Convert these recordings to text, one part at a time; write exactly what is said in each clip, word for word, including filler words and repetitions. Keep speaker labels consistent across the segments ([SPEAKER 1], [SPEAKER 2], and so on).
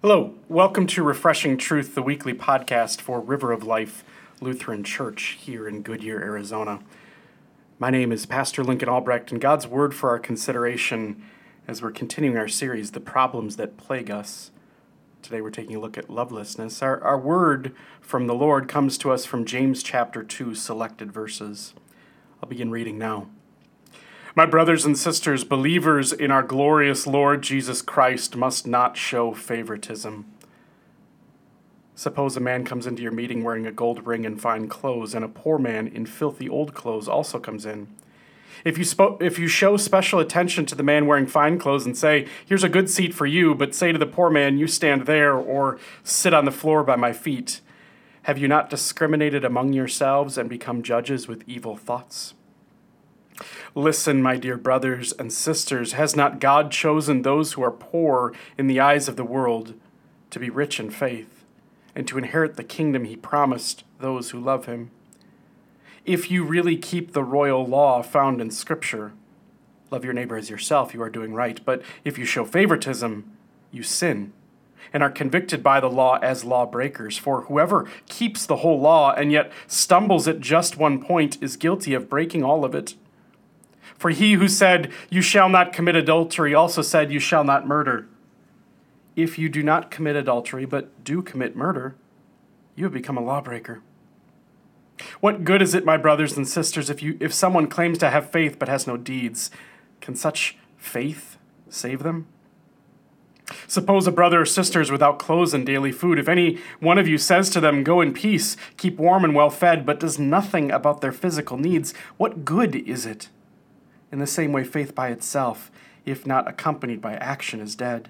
[SPEAKER 1] Hello, welcome to Refreshing Truth, the weekly podcast for River of Life Lutheran Church here in Goodyear, Arizona. My name is Pastor Lincoln Albrecht, and God's word for our consideration as we're continuing our series, The Problems That Plague Us. Today we're taking a look at lovelessness. Our, our word from the Lord comes to us from James chapter two, selected verses. I'll begin reading now. My brothers and sisters, believers in our glorious Lord Jesus Christ must not show favoritism. Suppose a man comes into your meeting wearing a gold ring and fine clothes, and a poor man in filthy old clothes also comes in. If you spo- if you show special attention to the man wearing fine clothes and say, "Here's a good seat for you," but say to the poor man, "You stand there," or "Sit on the floor by my feet," have you not discriminated among yourselves and become judges with evil thoughts? Listen, my dear brothers and sisters, has not God chosen those who are poor in the eyes of the world to be rich in faith and to inherit the kingdom he promised those who love him? If you really keep the royal law found in Scripture, love your neighbor as yourself, you are doing right. But if you show favoritism, you sin and are convicted by the law as lawbreakers. For whoever keeps the whole law and yet stumbles at just one point is guilty of breaking all of it. For he who said, "You shall not commit adultery," also said, "You shall not murder." If you do not commit adultery, but do commit murder, you have become a lawbreaker. What good is it, my brothers and sisters, if you if someone claims to have faith but has no deeds? Can such faith save them? Suppose a brother or sister is without clothes and daily food. If any one of you says to them, "Go in peace, keep warm and well fed," but does nothing about their physical needs, what good is it? In the same way, faith by itself, if not accompanied by action, is dead.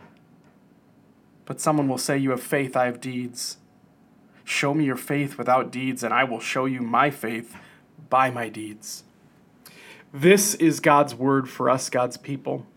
[SPEAKER 1] But someone will say, "You have faith, I have deeds." Show me your faith without deeds, and I will show you my faith by my deeds. This is God's word for us, God's people.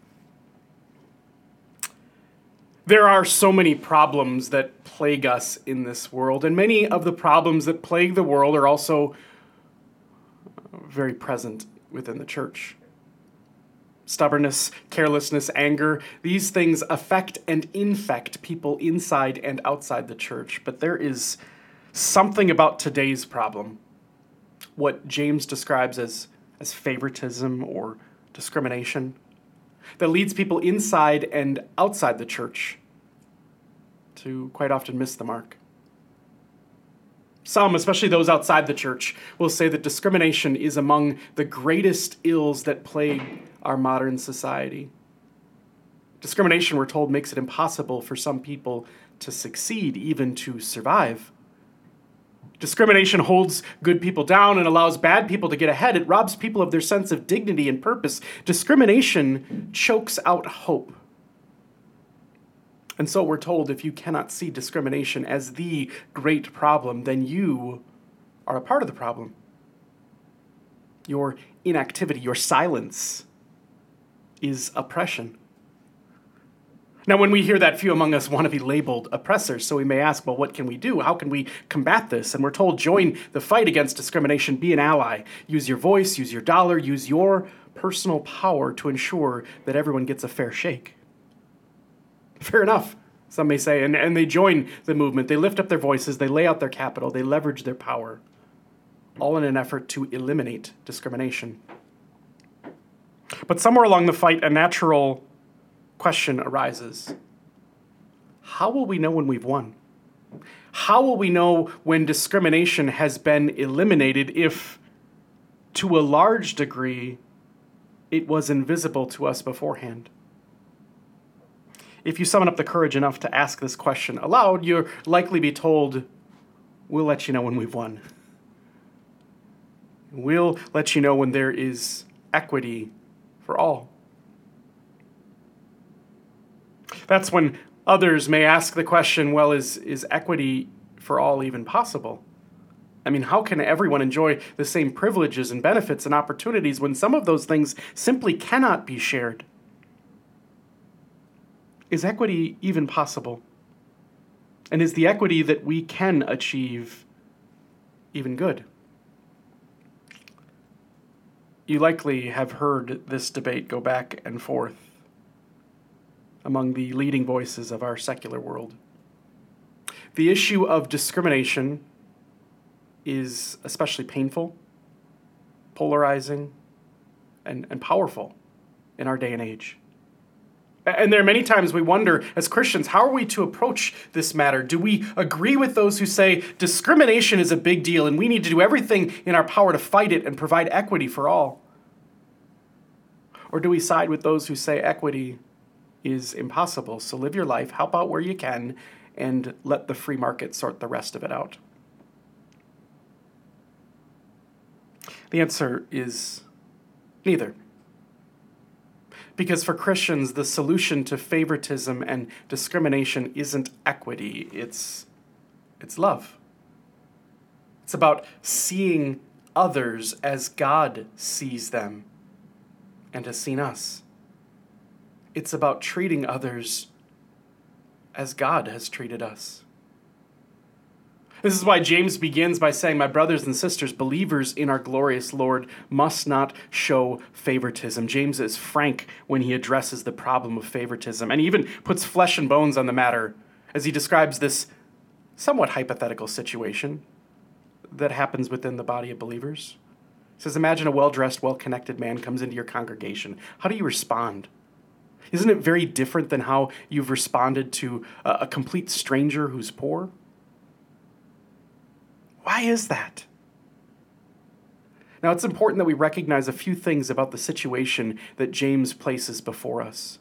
[SPEAKER 1] There are so many problems that plague us in this world, and many of the problems that plague the world are also very present within the church. Stubbornness, carelessness, anger, these things affect and infect people inside and outside the church. But there is something about today's problem, what James describes as, as favoritism or discrimination, that leads people inside and outside the church to quite often miss the mark. Some, especially those outside the church, will say that discrimination is among the greatest ills that plague our modern society. Discrimination, we're told, makes it impossible for some people to succeed, even to survive. Discrimination holds good people down and allows bad people to get ahead. It robs people of their sense of dignity and purpose. Discrimination chokes out hope. And so we're told, if you cannot see discrimination as the great problem, then you are a part of the problem. Your inactivity, your silence is oppression. Now, when we hear that, few among us want to be labeled oppressors, so we may ask, well, what can we do? How can we combat this? And we're told, join the fight against discrimination, be an ally. Use your voice, use your dollar, use your personal power to ensure that everyone gets a fair shake. Fair enough, some may say, and, and they join the movement. They lift up their voices, they lay out their capital, they leverage their power, all in an effort to eliminate discrimination. But somewhere along the fight, a natural question arises. How will we know when we've won? How will we know when discrimination has been eliminated if, to a large degree, it was invisible to us beforehand? If you summon up the courage enough to ask this question aloud, you'll likely be told, "We'll let you know when we've won. We'll let you know when there is equity for all." That's when others may ask the question, well, is, is equity for all even possible? I mean, how can everyone enjoy the same privileges and benefits and opportunities when some of those things simply cannot be shared? Is equity even possible? And is the equity that we can achieve even good? You likely have heard this debate go back and forth. among the leading voices of our secular world. The issue of discrimination is especially painful, polarizing, and, and powerful in our day and age. And there are many times we wonder, as Christians, how are we to approach this matter? Do we agree with those who say discrimination is a big deal and we need to do everything in our power to fight it and provide equity for all? Or do we side with those who say equity is impossible, so live your life, help out where you can, and let the free market sort the rest of it out? The answer is neither. Because for Christians, the solution to favoritism and discrimination isn't equity, it's, it's love. It's about seeing others as God sees them and has seen us. It's about treating others as God has treated us. This is why James begins by saying, my brothers and sisters, believers in our glorious Lord must not show favoritism. James is frank when he addresses the problem of favoritism, and he even puts flesh and bones on the matter as he describes this somewhat hypothetical situation that happens within the body of believers. He says, imagine a well-dressed, well-connected man comes into your congregation. How do you respond? Isn't it very different than how you've responded to a, a complete stranger who's poor? Why is that? Now, it's important that we recognize a few things about the situation that James places before us.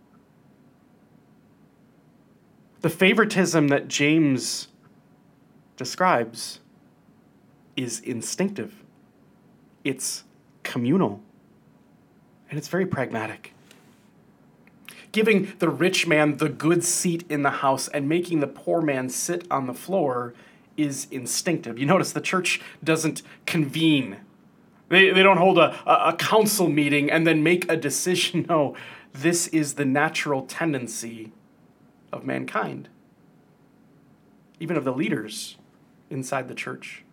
[SPEAKER 1] The favoritism that James describes is instinctive. It's communal. And it's very pragmatic. Giving the rich man the good seat in the house and making the poor man sit on the floor is instinctive. You notice the church doesn't convene. They, they don't hold a, a council meeting and then make a decision. No, this is the natural tendency of mankind, even of the leaders inside the church.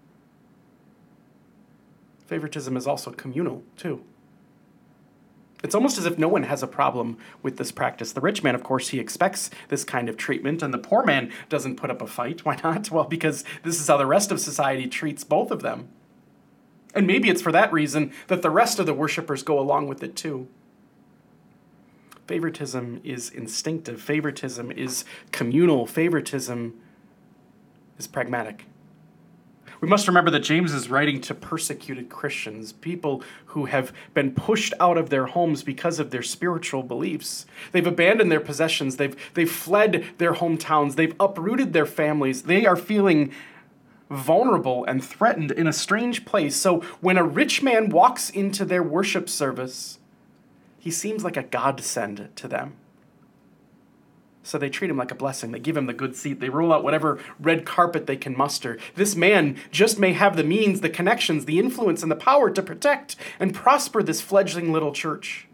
[SPEAKER 1] Favoritism is also communal, too. It's almost as if no one has a problem with this practice. The rich man, of course, he expects this kind of treatment, and the poor man doesn't put up a fight. Why not? Well, because this is how the rest of society treats both of them. And maybe it's for that reason that the rest of the worshipers go along with it too. Favoritism is instinctive. Favoritism is communal. Favoritism is pragmatic. We must remember that James is writing to persecuted Christians, people who have been pushed out of their homes because of their spiritual beliefs. They've abandoned their possessions. They've, they've fled their hometowns. They've uprooted their families. They are feeling vulnerable and threatened in a strange place. So when a rich man walks into their worship service, he seems like a godsend to them. So they treat him like a blessing. They give him the good seat. They roll out whatever red carpet they can muster. This man just may have the means, the connections, the influence, and the power to protect and prosper this fledgling little church.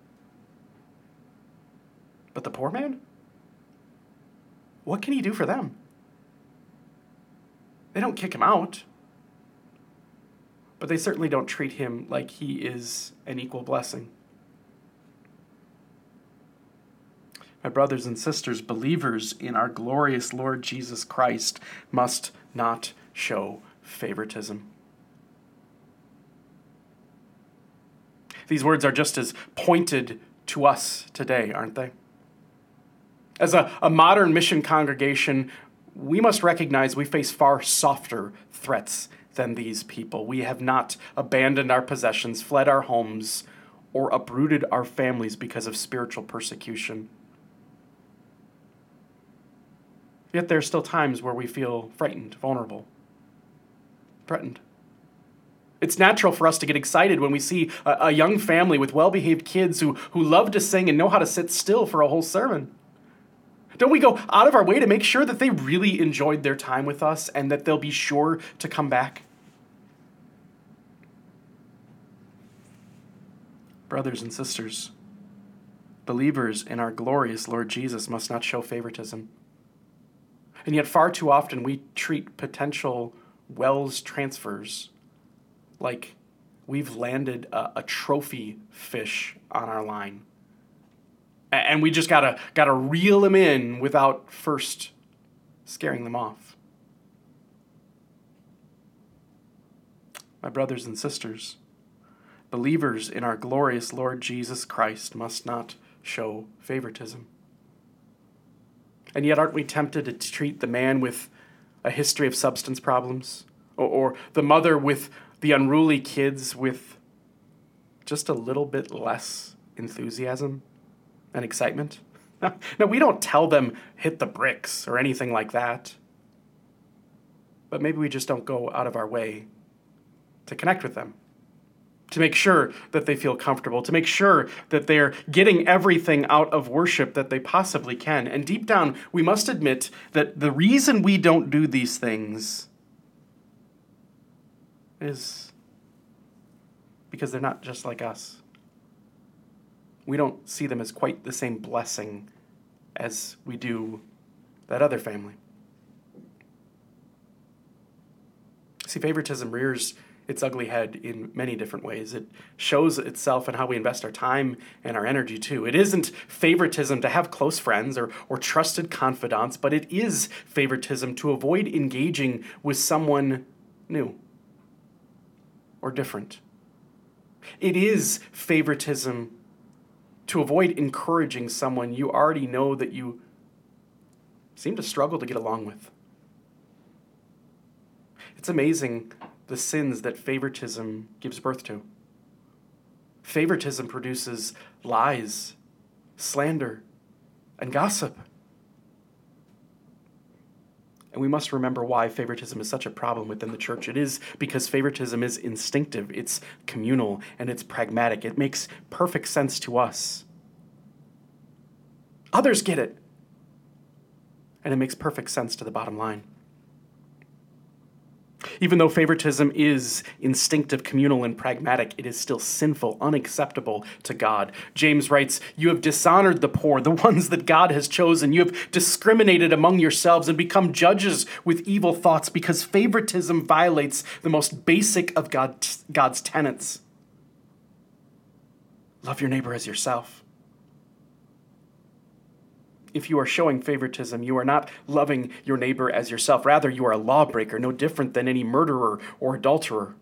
[SPEAKER 1] But the poor man? What can he do for them? They don't kick him out. But they certainly don't treat him like he is an equal blessing. My brothers and sisters, believers in our glorious Lord Jesus Christ must not show favoritism. These words are just as pointed to us today, aren't they? As a, a modern mission congregation, we must recognize we face far softer threats than these people. We have not abandoned our possessions, fled our homes, or uprooted our families because of spiritual persecution. Yet there are still times where we feel frightened, vulnerable, threatened. It's natural for us to get excited when we see a, a young family with well-behaved kids who, who love to sing and know how to sit still for a whole sermon. Don't we go out of our way to make sure that they really enjoyed their time with us and that they'll be sure to come back? Brothers and sisters, believers in our glorious Lord Jesus must not show favoritism. And yet far too often we treat potential Wells transfers like we've landed a, a trophy fish on our line. And we just gotta gotta reel them in without first scaring them off. My brothers and sisters, believers in our glorious Lord Jesus Christ must not show favoritism. And yet, aren't we tempted to treat the man with a history of substance problems, or, or the mother with the unruly kids with just a little bit less enthusiasm and excitement? Now, we don't tell them hit the bricks or anything like that, but maybe we just don't go out of our way to connect with them, to make sure that they feel comfortable, to make sure that they're getting everything out of worship that they possibly can. And deep down, we must admit that the reason we don't do these things is because they're not just like us. We don't see them as quite the same blessing as we do that other family. See, favoritism rears its ugly head in many different ways. It shows itself in how we invest our time and our energy, too. It isn't favoritism to have close friends or, or trusted confidants, but it is favoritism to avoid engaging with someone new or different. It is favoritism to avoid encouraging someone you already know that you seem to struggle to get along with. It's amazing the sins that favoritism gives birth to. Favoritism produces lies, slander, and gossip. And we must remember why favoritism is such a problem within the church. It is because favoritism is instinctive, it's communal, and it's pragmatic. It makes perfect sense to us. Others get it. And it makes perfect sense to the bottom line. Even though favoritism is instinctive, communal, and pragmatic, it is still sinful, unacceptable to God. James writes, "You have dishonored the poor, the ones that God has chosen. You have discriminated among yourselves and become judges with evil thoughts because favoritism violates the most basic of God, God's tenets. Love your neighbor as yourself." If you are showing favoritism, you are not loving your neighbor as yourself. Rather, you are a lawbreaker, no different than any murderer or adulterer.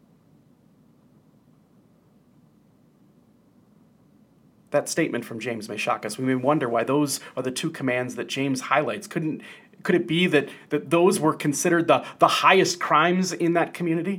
[SPEAKER 1] That statement from James may shock us. We may wonder why those are the two commands that James highlights. Couldn't, could it be that, that those were considered the, the highest crimes in that community?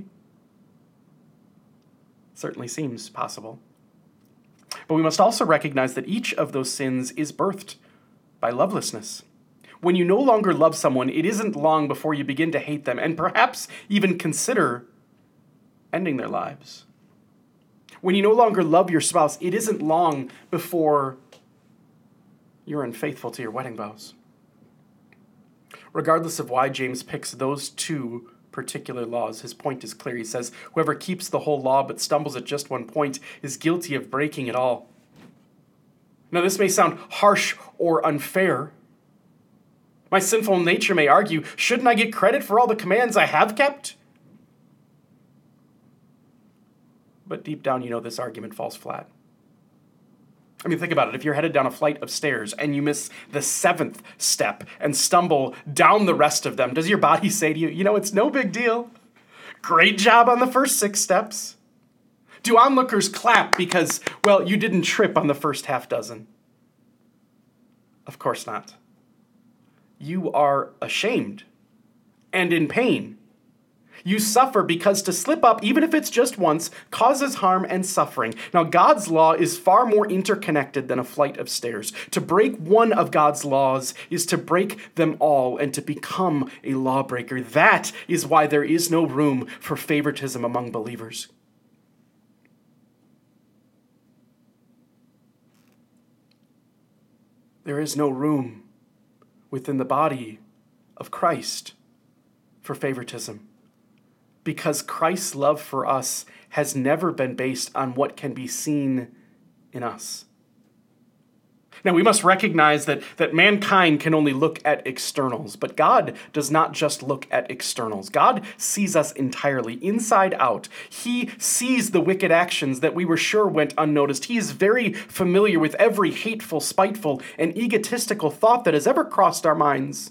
[SPEAKER 1] Certainly seems possible. But we must also recognize that each of those sins is birthed by lovelessness. When you no longer love someone, it isn't long before you begin to hate them and perhaps even consider ending their lives. When you no longer love your spouse, it isn't long before you're unfaithful to your wedding vows. Regardless of why James picks those two particular laws, his point is clear. He says, whoever keeps the whole law but stumbles at just one point is guilty of breaking it all. Now, this may sound harsh or unfair. My sinful nature may argue, shouldn't I get credit for all the commands I have kept? But deep down, you know this argument falls flat. I mean, think about it. If you're headed down a flight of stairs and you miss the seventh step and stumble down the rest of them, does your body say to you, you know, it's no big deal. Great job on the first six steps. Do onlookers clap because, well, you didn't trip on the first half dozen? Of course not. You are ashamed and in pain. You suffer because to slip up, even if it's just once, causes harm and suffering. Now, God's law is far more interconnected than a flight of stairs. To break one of God's laws is to break them all and to become a lawbreaker. That is why there is no room for favoritism among believers. There is no room within the body of Christ for favoritism because Christ's love for us has never been based on what can be seen in us. Now, we must recognize that, that mankind can only look at externals, but God does not just look at externals. God sees us entirely, inside out. He sees the wicked actions that we were sure went unnoticed. He is very familiar with every hateful, spiteful, and egotistical thought that has ever crossed our minds.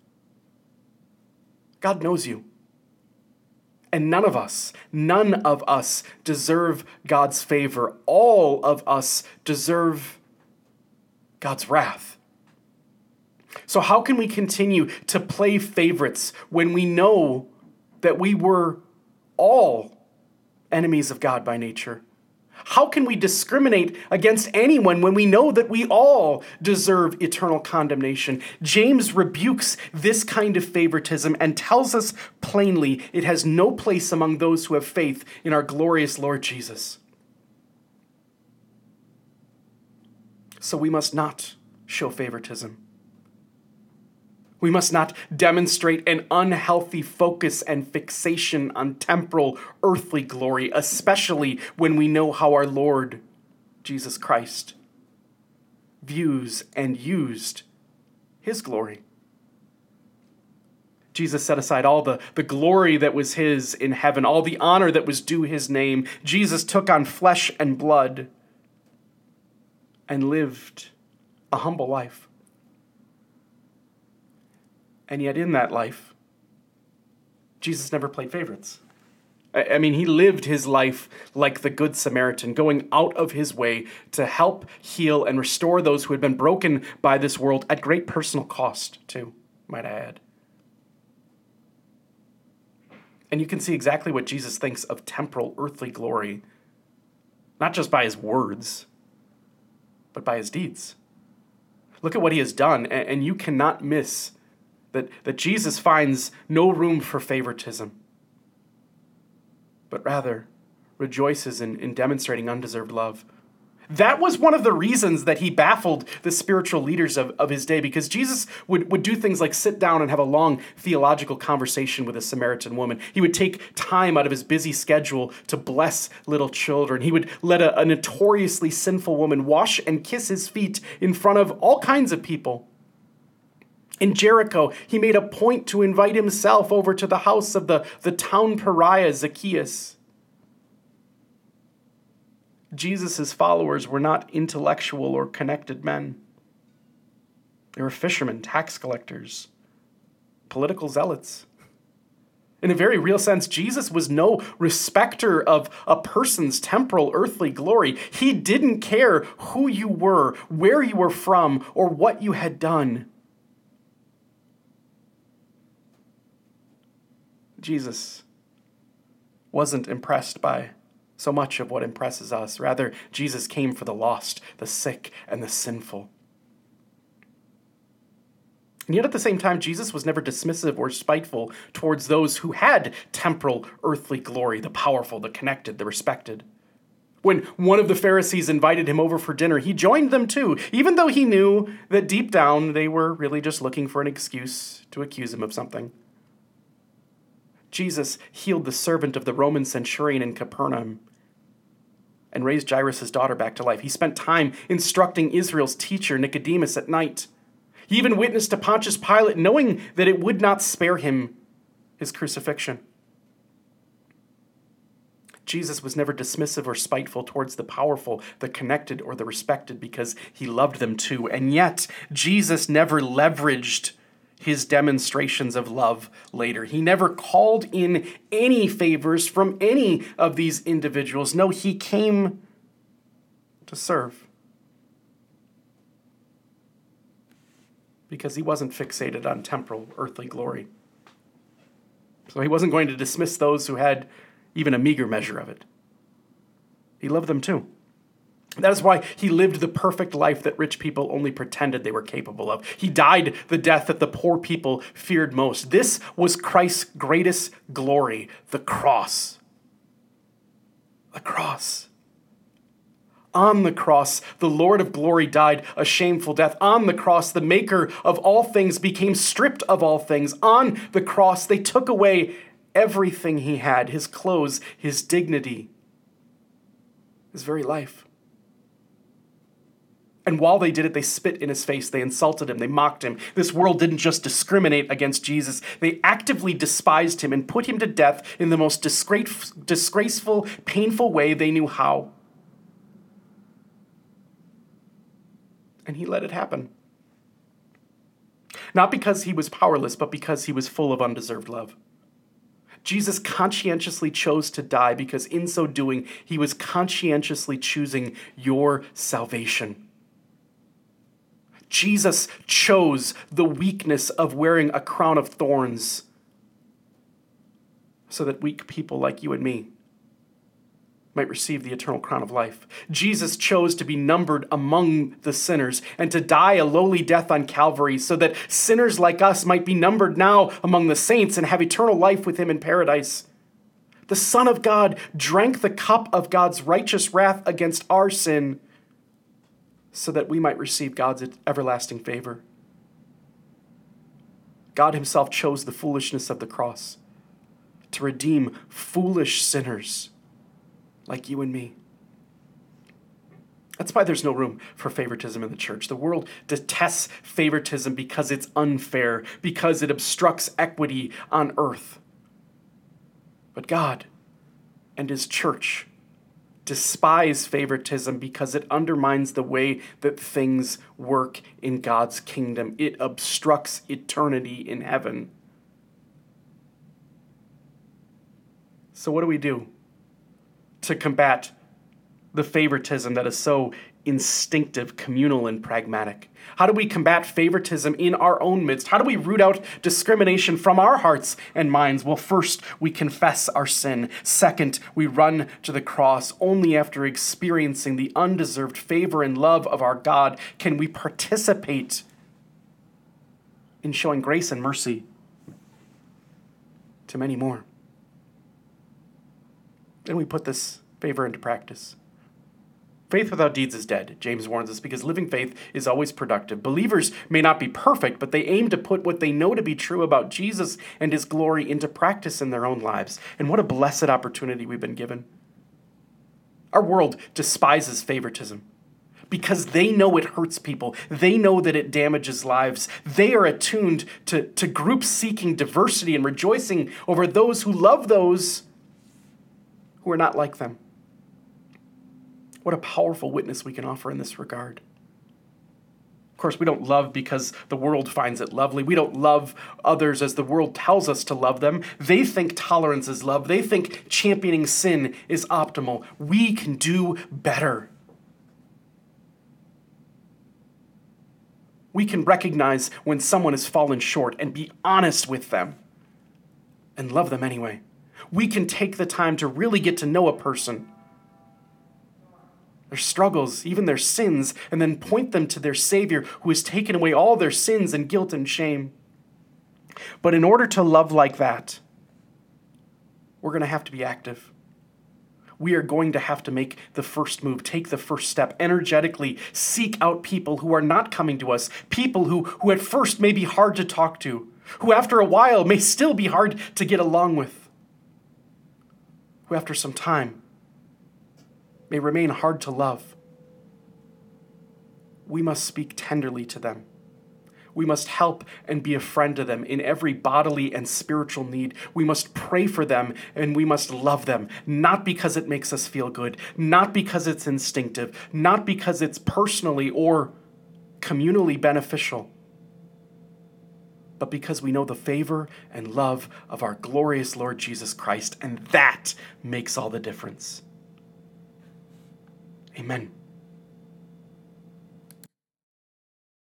[SPEAKER 1] God knows you. And none of us, none of us deserve God's favor. All of us deserve God's wrath. So how can we continue to play favorites when we know that we were all enemies of God by nature? How can we discriminate against anyone when we know that we all deserve eternal condemnation? James rebukes this kind of favoritism and tells us plainly it has no place among those who have faith in our glorious Lord Jesus. So we must not show favoritism. We must not demonstrate an unhealthy focus and fixation on temporal, earthly glory, especially when we know how our Lord, Jesus Christ, views and used his glory. Jesus set aside all the, the glory that was his in heaven, all the honor that was due his name. Jesus took on flesh and blood and lived a humble life. And yet in that life, Jesus never played favorites. I, I mean, he lived his life like the Good Samaritan, going out of his way to help heal and restore those who had been broken by this world at great personal cost, too, might I add. And you can see exactly what Jesus thinks of temporal, earthly glory, not just by his words, but by his deeds. Look at what he has done, and you cannot miss that, that Jesus finds no room for favoritism, but rather rejoices in, in demonstrating undeserved love. That was one of the reasons that he baffled the spiritual leaders of, of his day, because Jesus would, would do things like sit down and have a long theological conversation with a Samaritan woman. He would take time out of his busy schedule to bless little children. He would let a, a notoriously sinful woman wash and kiss his feet in front of all kinds of people. In Jericho, he made a point to invite himself over to the house of the, the town pariah Zacchaeus. Jesus' followers were not intellectual or connected men. They were fishermen, tax collectors, political zealots. In a very real sense, Jesus was no respecter of a person's temporal earthly glory. He didn't care who you were, where you were from, or what you had done. Jesus wasn't impressed by so much of what impresses us. Rather, Jesus came for the lost, the sick, and the sinful. And yet at the same time, Jesus was never dismissive or spiteful towards those who had temporal earthly glory, the powerful, the connected, the respected. When one of the Pharisees invited him over for dinner, he joined them too, even though he knew that deep down they were really just looking for an excuse to accuse him of something. Jesus healed the servant of the Roman centurion in Capernaum and raised Jairus' daughter back to life. He spent time instructing Israel's teacher, Nicodemus, at night. He even witnessed to Pontius Pilate, knowing that it would not spare him his crucifixion. Jesus was never dismissive or spiteful towards the powerful, the connected, or the respected, because he loved them too. And yet, Jesus never leveraged his demonstrations of love later. He never called in any favors from any of these individuals. No, he came to serve. Because he wasn't fixated on temporal, earthly glory. So he wasn't going to dismiss those who had even a meager measure of it. He loved them too. That is why he lived the perfect life that rich people only pretended they were capable of. He died the death that the poor people feared most. This was Christ's greatest glory, the cross. The cross. On the cross, the Lord of glory died a shameful death. On the cross, the maker of all things became stripped of all things. On the cross, they took away everything he had, his clothes, his dignity, his very life. And while they did it, they spit in his face. They insulted him. They mocked him. This world didn't just discriminate against Jesus. They actively despised him and put him to death in the most disgrace- disgraceful, painful way they knew how. And he let it happen. Not because he was powerless, but because he was full of undeserved love. Jesus conscientiously chose to die because in so doing, he was conscientiously choosing your salvation. Jesus chose the weakness of wearing a crown of thorns so that weak people like you and me might receive the eternal crown of life. Jesus chose to be numbered among the sinners and to die a lowly death on Calvary so that sinners like us might be numbered now among the saints and have eternal life with him in paradise. The Son of God drank the cup of God's righteous wrath against our sin so that we might receive God's everlasting favor. God himself chose the foolishness of the cross to redeem foolish sinners like you and me. That's why there's no room for favoritism in the church. The world detests favoritism because it's unfair, because it obstructs equity on earth. But God and his church despise favoritism because it undermines the way that things work in God's kingdom. It obstructs eternity in heaven. So what do we do to combat the favoritism that is so instinctive, communal, and pragmatic? How do we combat favoritism in our own midst? How do we root out discrimination from our hearts and minds? Well, first, we confess our sin. Second, we run to the cross. Only after experiencing the undeserved favor and love of our God can we participate in showing grace and mercy to many more. Then we put this favor into practice. Faith without deeds is dead, James warns us, because living faith is always productive. Believers may not be perfect, but they aim to put what they know to be true about Jesus and his glory into practice in their own lives. And what a blessed opportunity we've been given. Our world despises favoritism because they know it hurts people. They know that it damages lives. They are attuned to, to groups seeking diversity and rejoicing over those who love those who are not like them. What a powerful witness we can offer in this regard. Of course, we don't love because the world finds it lovely. We don't love others as the world tells us to love them. They think tolerance is love. They think championing sin is optimal. We can do better. We can recognize when someone has fallen short and be honest with them and love them anyway. We can take the time to really get to know a person, their struggles, even their sins, and then point them to their Savior who has taken away all their sins and guilt and shame. But in order to love like that, we're going to have to be active. We are going to have to make the first move, take the first step, energetically seek out people who are not coming to us, people who, who at first may be hard to talk to, who after a while may still be hard to get along with, who after some time may remain hard to love. We must speak tenderly to them. We must help and be a friend to them in every bodily and spiritual need. We must pray for them and we must love them, not because it makes us feel good, not because it's instinctive, not because it's personally or communally beneficial, but because we know the favor and love of our glorious Lord Jesus Christ, and that makes all the difference. Amen.